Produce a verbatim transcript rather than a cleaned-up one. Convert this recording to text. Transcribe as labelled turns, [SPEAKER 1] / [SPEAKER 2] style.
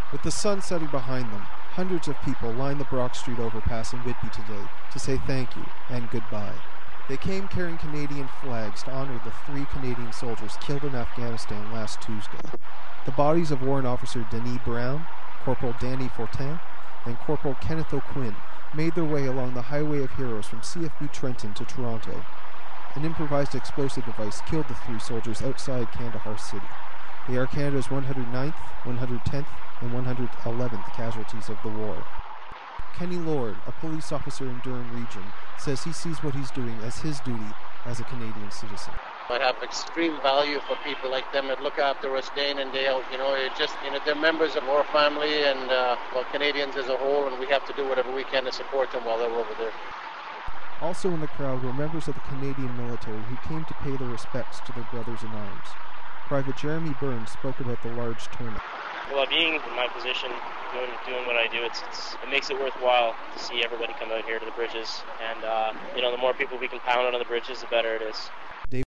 [SPEAKER 1] With the sun setting behind them, hundreds of people lined the Brock Street overpass in Whitby today to say thank you and goodbye. They came carrying Canadian flags to honor the three Canadian soldiers killed in Afghanistan last Tuesday. The bodies of Warrant Officer Denis Brown, Corporal Danny Fortin, and Corporal Kenneth O'Quinn made their way along the Highway of Heroes from C F B Trenton to Toronto. An improvised explosive device killed the three soldiers outside Kandahar City. They are Canada's one hundred ninth, one hundred tenth, and one hundred eleventh casualties of the war. Kenny Lord, a police officer in Durham Region, says he sees what he's doing as his duty as a Canadian citizen.
[SPEAKER 2] I have extreme value for people like them that look after us day in and day out. You know, it just, you know, they're members of our family and, uh, well, Canadians as a whole, and we have to do whatever we can to support them while they're over there.
[SPEAKER 1] Also in the crowd were members of the Canadian military who came to pay their respects to their brothers in arms. Private Jeremy Burns spoke about the large turnout.
[SPEAKER 3] Well, being in my position, doing doing what I do, it's, it's it makes it worthwhile to see everybody come out here to the bridges. And uh, you know, the more people we can pound on the bridges, the better it is.